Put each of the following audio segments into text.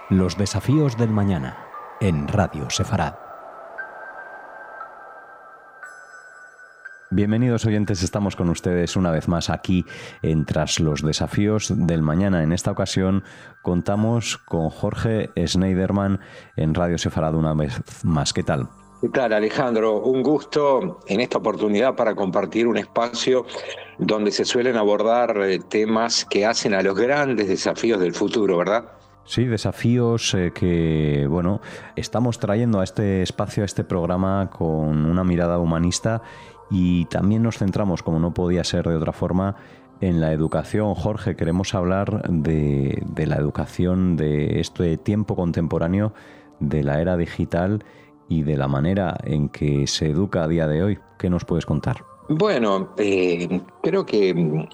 Los desafíos del mañana en Radio Sefarad. Bienvenidos oyentes, estamos con ustedes una vez más aquí en Tras los desafíos del mañana. En esta ocasión contamos con Jorge Schneiderman en Radio Sefarad una vez más. ¿Qué tal? ¿Qué tal, Alejandro? Un gusto en esta oportunidad para compartir un espacio donde se suelen abordar temas que hacen a los grandes desafíos del futuro, ¿verdad? Sí, desafíos que, estamos trayendo a este espacio, a este programa con una mirada humanista, y también nos centramos, como no podía ser de otra forma, en la educación. Jorge, queremos hablar de la educación de este tiempo contemporáneo, de la era digital y de la manera en que se educa a día de hoy. ¿Qué nos puedes contar? Bueno, creo que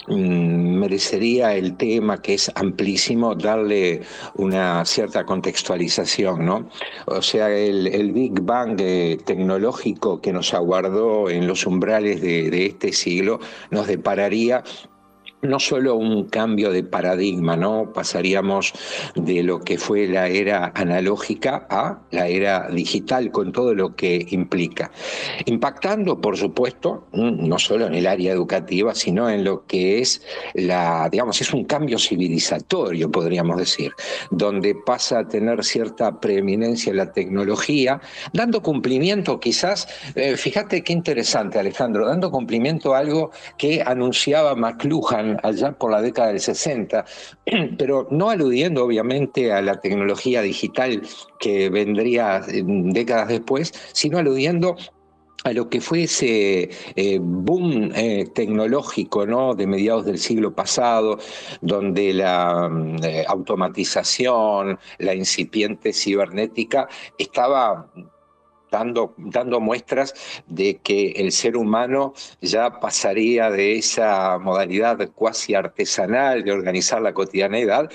merecería el tema, que es amplísimo, darle una cierta contextualización, ¿no? O sea, el Big Bang tecnológico que nos aguardó en los umbrales de este siglo nos depararía no solo un cambio de paradigma, ¿no? Pasaríamos de lo que fue la era analógica a la era digital, con todo lo que implica. Impactando, por supuesto, no solo en el área educativa, sino en lo que es es un cambio civilizatorio, podríamos decir, donde pasa a tener cierta preeminencia la tecnología, dando cumplimiento quizás, fíjate qué interesante, Alejandro, dando cumplimiento a algo que anunciaba McLuhan allá por la década del 60, pero no aludiendo obviamente a la tecnología digital que vendría décadas después, sino aludiendo a lo que fue ese boom tecnológico, ¿no?, de mediados del siglo pasado, donde la automatización, la incipiente cibernética estaba dando muestras de que el ser humano ya pasaría de esa modalidad cuasi artesanal de organizar la cotidianeidad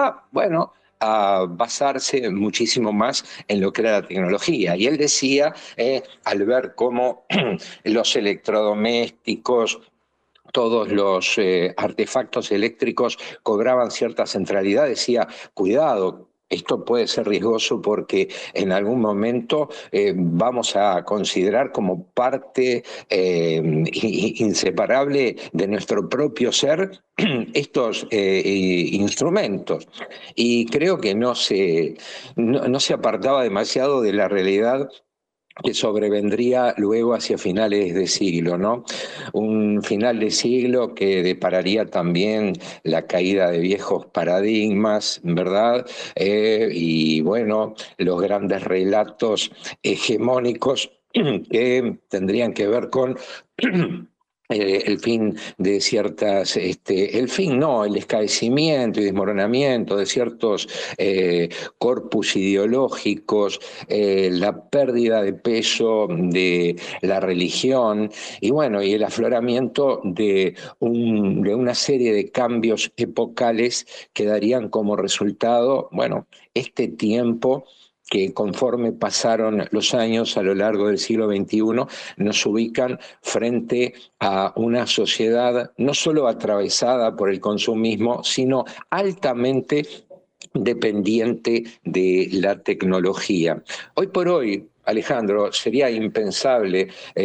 a basarse muchísimo más en lo que era la tecnología. Y él decía, al ver cómo los electrodomésticos, todos los artefactos eléctricos cobraban cierta centralidad, decía, cuidado, esto puede ser riesgoso porque en algún momento vamos a considerar como parte inseparable de nuestro propio ser estos instrumentos. Y creo que no se apartaba demasiado de la realidad que sobrevendría luego hacia finales de siglo, ¿no? Un final de siglo que depararía también la caída de viejos paradigmas, ¿verdad? Y bueno, los grandes relatos hegemónicos que tendrían que ver con el fin de ciertas, el escaecimiento y desmoronamiento de ciertos corpus ideológicos, la pérdida de peso de la religión y bueno, y el afloramiento de una serie de cambios epocales que darían como resultado, bueno, este tiempo que conforme pasaron los años a lo largo del siglo XXI nos ubican frente a una sociedad no solo atravesada por el consumismo, sino altamente dependiente de la tecnología. Hoy por hoy, Alejandro, sería impensable,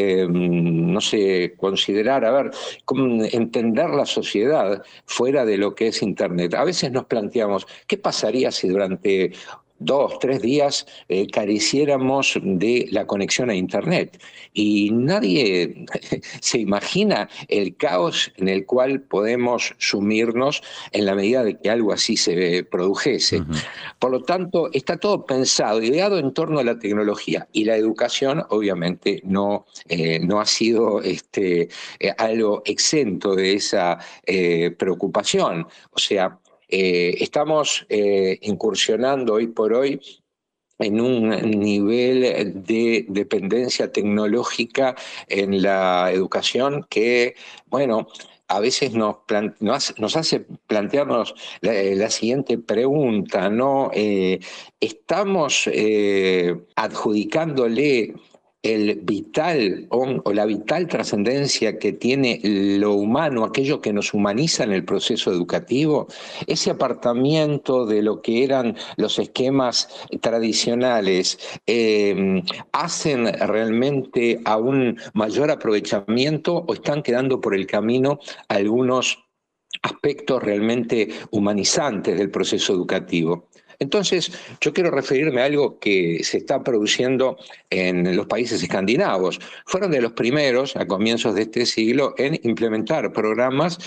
considerar, entender la sociedad fuera de lo que es Internet. A veces nos planteamos, ¿qué pasaría si durante 2, 3 días careciéramos de la conexión a Internet? Y nadie se imagina el caos en el cual podemos sumirnos en la medida de que algo así se produjese. Uh-huh. Por lo tanto, está todo pensado, ideado en torno a la tecnología, y la educación obviamente no ha sido algo exento de esa preocupación. O sea, estamos incursionando hoy por hoy en un nivel de dependencia tecnológica en la educación que, bueno, a veces nos hace plantearnos la siguiente pregunta, ¿no? ¿Estamos adjudicándole el vital o la vital trascendencia que tiene lo humano, aquello que nos humaniza en el proceso educativo, ese apartamiento de lo que eran los esquemas tradicionales, ¿hacen realmente a un mayor aprovechamiento o están quedando por el camino algunos aspectos realmente humanizantes del proceso educativo? Entonces, yo quiero referirme a algo que se está produciendo en los países escandinavos. Fueron de los primeros, a comienzos de este siglo, en implementar programas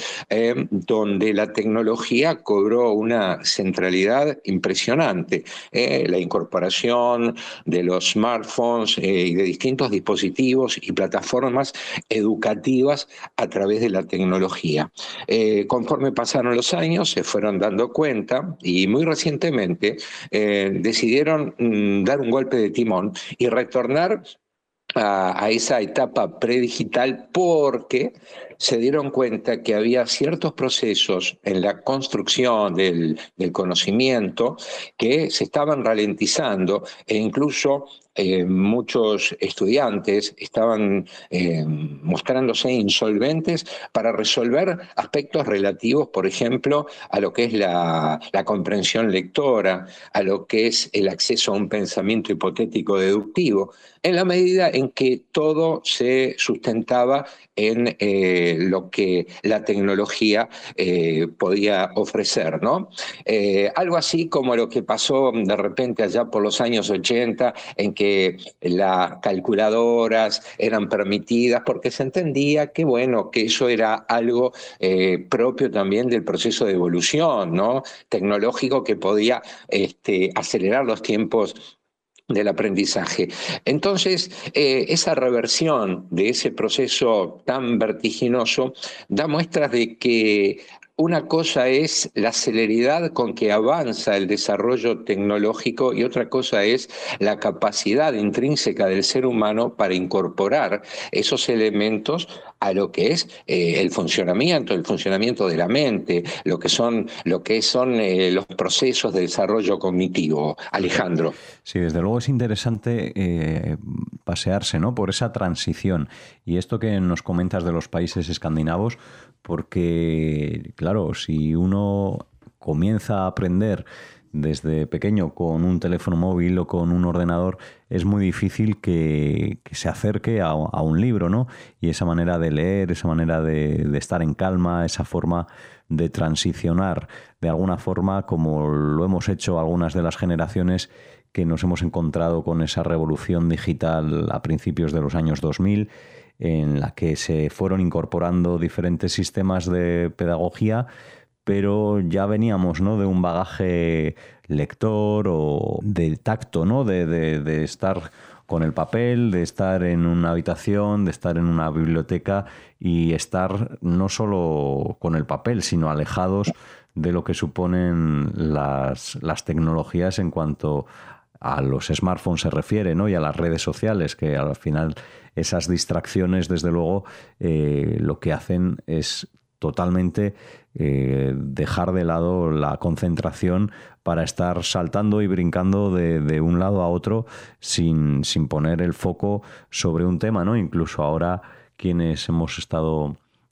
donde la tecnología cobró una centralidad impresionante. La incorporación de los smartphones y de distintos dispositivos y plataformas educativas a través de la tecnología. Conforme pasaron los años, se fueron dando cuenta y muy recientemente decidieron dar un golpe de timón y retornar a esa etapa predigital porque se dieron cuenta que había ciertos procesos en la construcción del conocimiento que se estaban ralentizando e incluso muchos estudiantes estaban mostrándose insolventes para resolver aspectos relativos, por ejemplo, a lo que es la comprensión lectora, a lo que es el acceso a un pensamiento hipotético deductivo, en la medida en que todo se sustentaba en lo que la tecnología podía ofrecer, ¿no? Algo así como lo que pasó de repente allá por los años 80, en que las calculadoras eran permitidas porque se entendía que, bueno, que eso era algo propio también del proceso de evolución, ¿no? Tecnológico que podía acelerar los tiempos del aprendizaje. Entonces, esa reversión de ese proceso tan vertiginoso da muestras de que una cosa es la celeridad con que avanza el desarrollo tecnológico y otra cosa es la capacidad intrínseca del ser humano para incorporar esos elementos a lo que es el funcionamiento de la mente, lo que son los procesos de desarrollo cognitivo. Alejandro. Sí, desde luego es interesante pasearse, ¿no?, por esa transición. Y esto que nos comentas de los países escandinavos, porque, claro, si uno comienza a aprender desde pequeño con un teléfono móvil o con un ordenador, es muy difícil que se acerque a un libro, ¿no? Y esa manera de leer, esa manera de estar en calma, esa forma de transicionar de alguna forma, como lo hemos hecho algunas de las generaciones que nos hemos encontrado con esa revolución digital a principios de los años 2000, en la que se fueron incorporando diferentes sistemas de pedagogía, pero ya veníamos, ¿no?, de un bagaje lector o de tacto, ¿no?, de estar con el papel, de estar en una habitación, de estar en una biblioteca y estar no solo con el papel, sino alejados de lo que suponen las tecnologías en cuanto a los smartphones se refiere, ¿no?, y a las redes sociales, que al final esas distracciones, desde luego, lo que hacen es totalmente dejar de lado la concentración para estar saltando y brincando de un lado a otro sin poner el foco sobre un tema, ¿no? Incluso ahora quienes hemos estado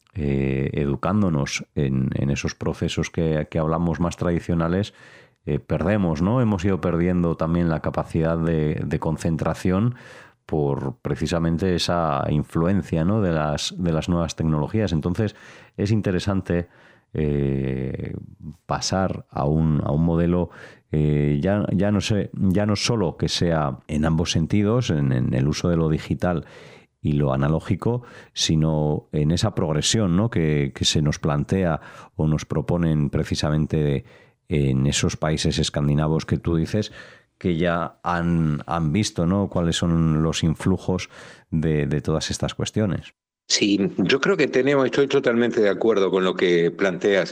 educándonos en esos procesos que hablamos más tradicionales, perdemos, ¿no? Hemos ido perdiendo también la capacidad de concentración por precisamente esa influencia, ¿no?, de las nuevas tecnologías. Entonces es interesante pasar a un modelo ya no solo que sea en ambos sentidos, en el uso de lo digital y lo analógico, sino en esa progresión, ¿no?, que se nos plantea o nos proponen precisamente en esos países escandinavos que tú dices, que ya han visto, ¿no?, cuáles son los influjos de todas estas cuestiones. Sí, yo creo que estoy totalmente de acuerdo con lo que planteas.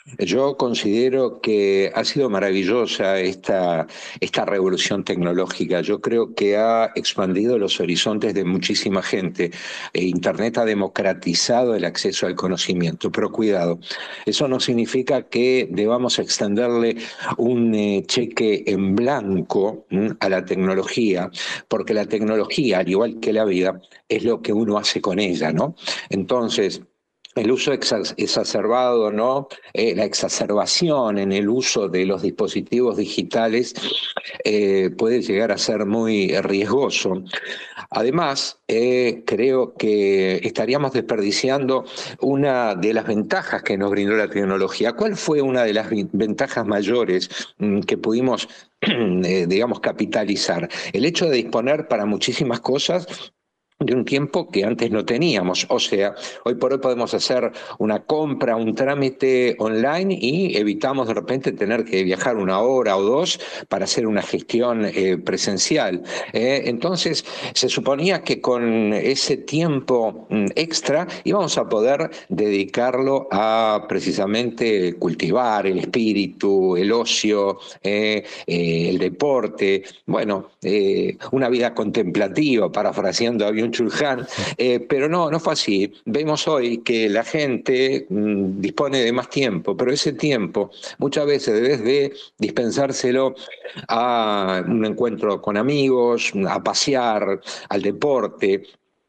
Yo considero que ha sido maravillosa esta revolución tecnológica. Yo creo que ha expandido los horizontes de muchísima gente. Internet ha democratizado el acceso al conocimiento, pero cuidado, eso no significa que debamos extenderle un cheque en blanco a la tecnología, porque la tecnología, al igual que la vida, es lo que uno hace con ella, ¿no? Entonces, el uso exacerbado, ¿no? La exacerbación en el uso de los dispositivos digitales puede llegar a ser muy riesgoso. Además, creo que estaríamos desperdiciando una de las ventajas que nos brindó la tecnología. ¿Cuál fue una de las ventajas mayores que pudimos, digamos, capitalizar? El hecho de disponer para muchísimas cosas de un tiempo que antes no teníamos. O sea, hoy por hoy podemos hacer una compra, un trámite online y evitamos de repente tener que viajar 1 hora o 2 para hacer una gestión presencial. Entonces, se suponía que con ese tiempo extra íbamos a poder dedicarlo a precisamente cultivar el espíritu, el ocio, el deporte, bueno, una vida contemplativa, parafraseando a Byung-Chul Han, Sí. pero no fue así. Vemos hoy que la gente dispone de más tiempo, pero ese tiempo muchas veces debes de dispensárselo a un encuentro con amigos, a pasear, al deporte,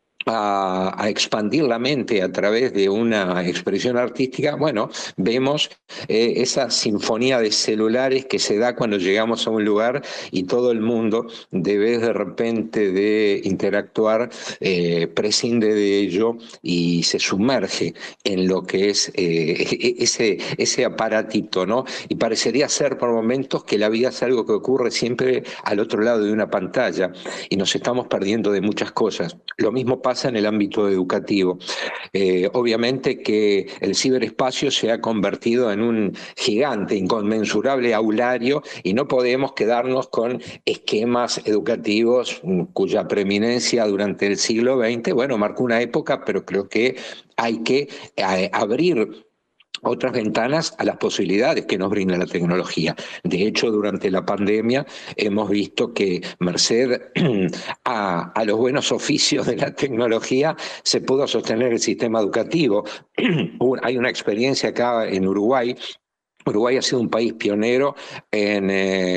a expandir la mente a través de una expresión artística. Bueno, vemos esa sinfonía de celulares que se da cuando llegamos a un lugar y todo el mundo, de repente de interactuar, prescinde de ello y se sumerge en lo que es ese aparatito, ¿no? Y parecería ser por momentos que la vida es algo que ocurre siempre al otro lado de una pantalla y nos estamos perdiendo de muchas cosas. Lo mismo pasa en el ámbito educativo. Obviamente que el ciberespacio se ha convertido en un gigante, inconmensurable aulario y no podemos quedarnos con esquemas educativos cuya preeminencia durante el siglo XX, bueno, marcó una época, pero creo que hay que abrir otras ventanas a las posibilidades que nos brinda la tecnología. De hecho, durante la pandemia hemos visto que merced a los buenos oficios de la tecnología se pudo sostener el sistema educativo. Hay una experiencia acá en Uruguay. Uruguay ha sido un país pionero en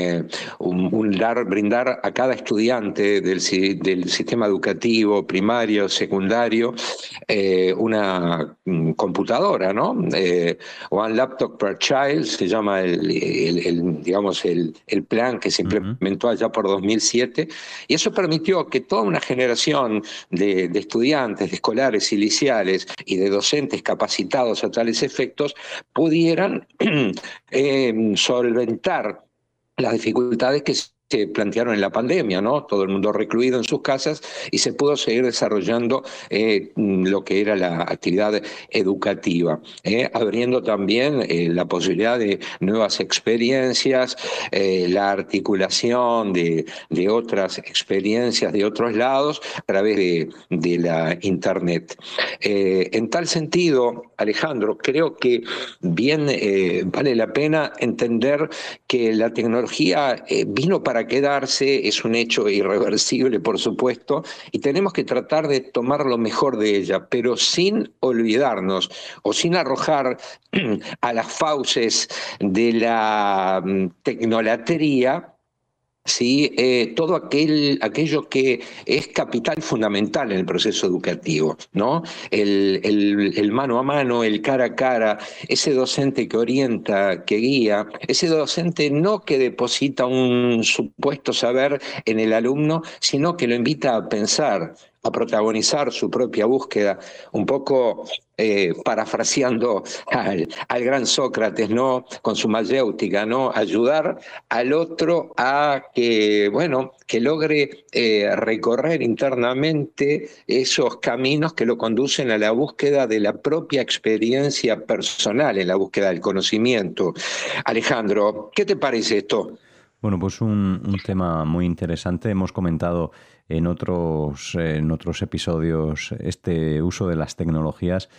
brindar a cada estudiante del sistema educativo primario, secundario, una computadora, ¿no? One laptop per child se llama digamos el plan que se implementó allá por 2007, y eso permitió que toda una generación de estudiantes, de escolares y liceales y de docentes capacitados a tales efectos pudieran solventar las dificultades que se plantearon en la pandemia, ¿no? Todo el mundo recluido en sus casas y se pudo seguir desarrollando lo que era la actividad educativa, abriendo también la posibilidad de nuevas experiencias, la articulación de otras experiencias de otros lados a través de la Internet. En tal sentido, Alejandro, creo que bien vale la pena entender que la tecnología vino para quedarse, es un hecho irreversible, por supuesto, y tenemos que tratar de tomar lo mejor de ella, pero sin olvidarnos o sin arrojar a las fauces de la tecnolatría. Sí, todo aquello que es capital fundamental en el proceso educativo, ¿no? El mano a mano, el cara a cara, ese docente que orienta, que guía, ese docente no que deposita un supuesto saber en el alumno, sino que lo invita a pensar, a protagonizar su propia búsqueda, un poco parafraseando al gran Sócrates, ¿no? Con su mayéutica, ¿no? Ayudar al otro a que, bueno, que logre recorrer internamente esos caminos que lo conducen a la búsqueda de la propia experiencia personal, en la búsqueda del conocimiento. Alejandro, ¿qué te parece esto? Bueno, pues un tema muy interesante. Hemos comentado en otros episodios este uso de las tecnologías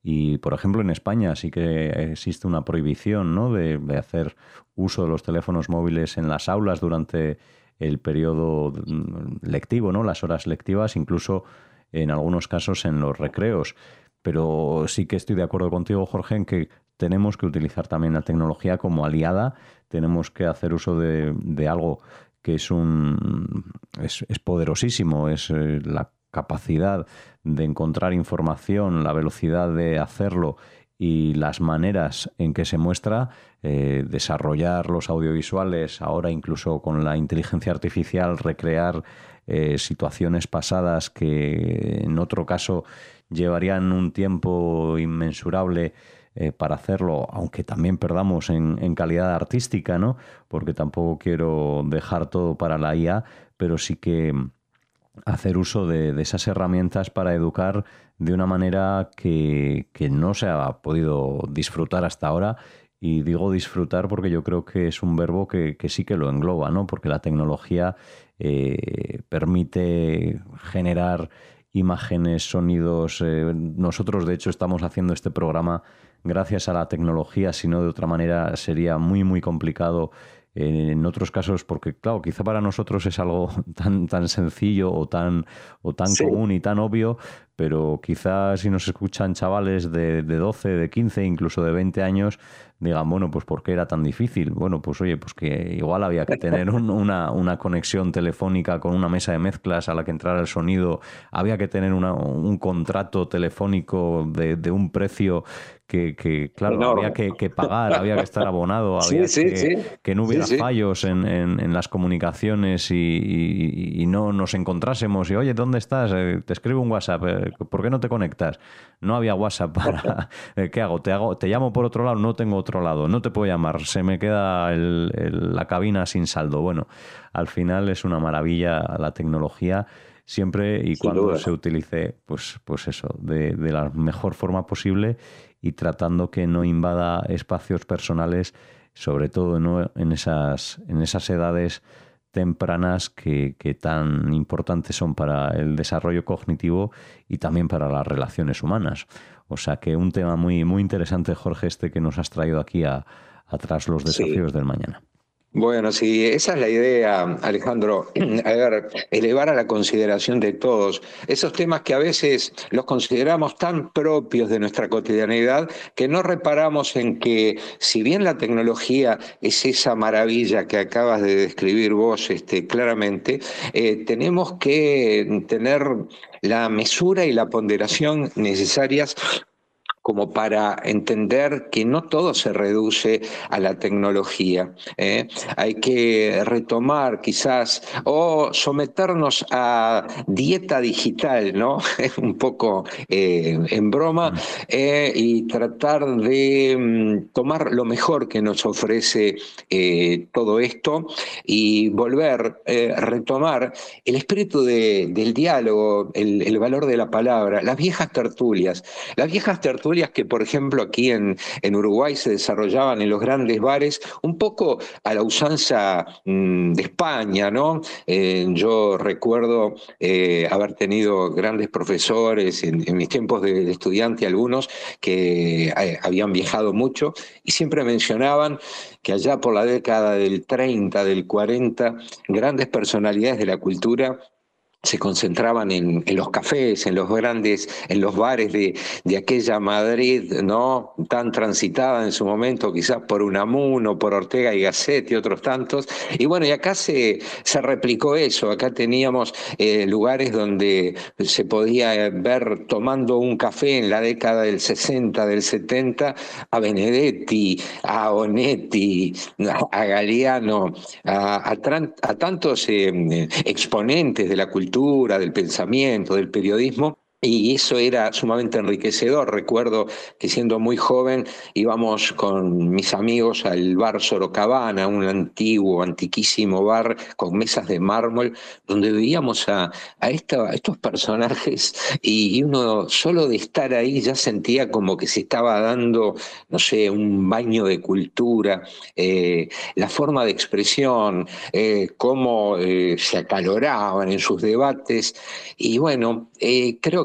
Y, por ejemplo, en España sí que existe una prohibición, ¿no?, de hacer uso de los teléfonos móviles en las aulas durante el periodo lectivo, ¿no?, las horas lectivas, incluso en algunos casos en los recreos. Pero sí que estoy de acuerdo contigo, Jorge, en que tenemos que utilizar también la tecnología como aliada, tenemos que hacer uso de algo que es poderosísimo, es la capacidad de encontrar información, la velocidad de hacerlo y las maneras en que se muestra, desarrollar los audiovisuales, ahora incluso con la inteligencia artificial, recrear situaciones pasadas que en otro caso llevarían un tiempo inmensurable para hacerlo, aunque también perdamos en calidad artística, ¿no? Porque tampoco quiero dejar todo para la IA, pero sí que hacer uso de esas herramientas para educar de una manera que no se ha podido disfrutar hasta ahora. Y digo disfrutar porque yo creo que es un verbo que sí que lo engloba, ¿no? Porque la tecnología permite generar imágenes, sonidos. Nosotros, de hecho, estamos haciendo este programa gracias a la tecnología, si no de otra manera sería muy, muy complicado en otros casos, porque claro, quizá para nosotros es algo tan sencillo o tan Sí. común y tan obvio, pero quizás si nos escuchan chavales de 12, de 15, incluso de 20 años, digan, bueno, pues ¿por qué era tan difícil? Bueno, pues oye, pues que igual había que tener una conexión telefónica con una mesa de mezclas a la que entrara el sonido, había que tener un contrato telefónico de un precio claro, había Enorme. que pagar, había que estar abonado, Sí, había sí, sí. que no Sí, hubiera sí. fallos en las comunicaciones y no nos encontrásemos y, oye, ¿dónde estás? Te escribo un WhatsApp, ¿por qué no te conectas? No había WhatsApp para... ¿Qué hago? ¿Te llamo por otro lado? No tengo otro lado, no te puedo llamar, se me queda la cabina sin saldo. Bueno, al final es una maravilla la tecnología, siempre y Sin cuando duda. se utilice, pues eso, de la mejor forma posible y tratando que no invada espacios personales, sobre todo ¿no?, en esas edades tempranas que tan importantes son para el desarrollo cognitivo y también para las relaciones humanas. O sea que un tema muy, muy interesante, Jorge, este que nos has traído aquí Tras los Sí. desafíos del mañana. Bueno, sí, esa es la idea, Alejandro. A ver, elevar a la consideración de todos esos temas que a veces los consideramos tan propios de nuestra cotidianidad que no reparamos en que, si bien la tecnología es esa maravilla que acabas de describir vos claramente, tenemos que tener la mesura y la ponderación necesarias como para entender que no todo se reduce a la tecnología. Hay que retomar quizás o someternos a dieta digital, ¿no? Un poco en broma, y tratar de tomar lo mejor que nos ofrece todo esto y volver, retomar el espíritu del diálogo, el valor de la palabra, las viejas tertulias. Las viejas tertulias que, por ejemplo, aquí en Uruguay se desarrollaban en los grandes bares, un poco a la usanza de España, ¿no? Yo recuerdo haber tenido grandes profesores en mis tiempos de estudiante, algunos que habían viajado mucho y siempre mencionaban que allá por la década del 30, del 40, grandes personalidades de la cultura se concentraban en los cafés, en los grandes, en los bares de aquella Madrid, ¿no? Tan transitada en su momento, quizás por Unamuno, por Ortega y Gasset y otros tantos. Y bueno, y acá se replicó eso. Acá teníamos lugares donde se podía ver tomando un café en la década del 60, del 70, a Benedetti, a Onetti, a Galeano, a tantos exponentes de la cultura, del pensamiento, del periodismo. Y eso era sumamente enriquecedor. Recuerdo que siendo muy joven íbamos con mis amigos al bar Sorocabana, un antiguo, antiquísimo bar con mesas de mármol, donde veíamos a estos personajes y uno solo de estar ahí ya sentía como que se estaba dando, no sé, un baño de cultura, la forma de expresión, cómo se acaloraban en sus debates. Y bueno, creo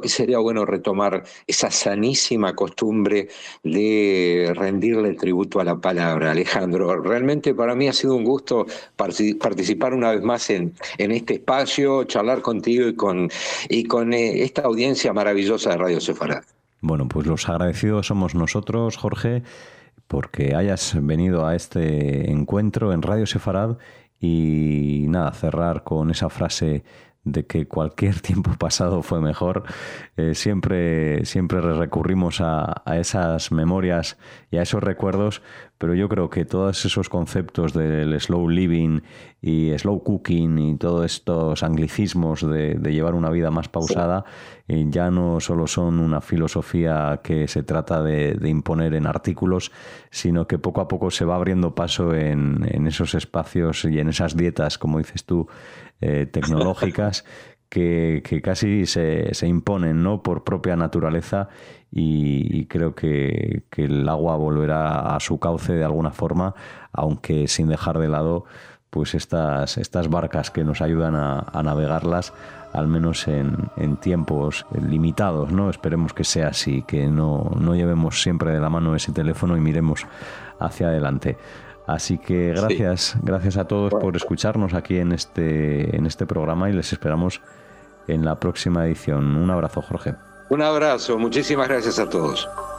que sería bueno retomar esa sanísima costumbre de rendirle tributo a la palabra. Alejandro, realmente para mí ha sido un gusto participar una vez más en este espacio, charlar contigo y con esta audiencia maravillosa de Radio Sefarad. Bueno, pues los agradecidos somos nosotros, Jorge, porque hayas venido a este encuentro en Radio Sefarad y nada, cerrar con esa frase de que cualquier tiempo pasado fue mejor. Siempre recurrimos a esas memorias y a esos recuerdos, pero yo creo que todos esos conceptos del slow living y slow cooking y todos estos anglicismos de llevar una vida más pausada ya no solo son una filosofía que se trata de imponer en artículos, sino que poco a poco se va abriendo paso en esos espacios y en esas dietas, como dices tú, tecnológicas que casi se imponen, ¿no?, por propia naturaleza, y creo que el agua volverá a su cauce de alguna forma, aunque sin dejar de lado pues estas barcas que nos ayudan a navegarlas, al menos en tiempos limitados, ¿no? Esperemos que sea así, que no llevemos siempre de la mano ese teléfono y miremos hacia adelante. Así que gracias a todos por escucharnos aquí en este programa, y les esperamos en la próxima edición. Un abrazo, Jorge. Un abrazo, muchísimas gracias a todos.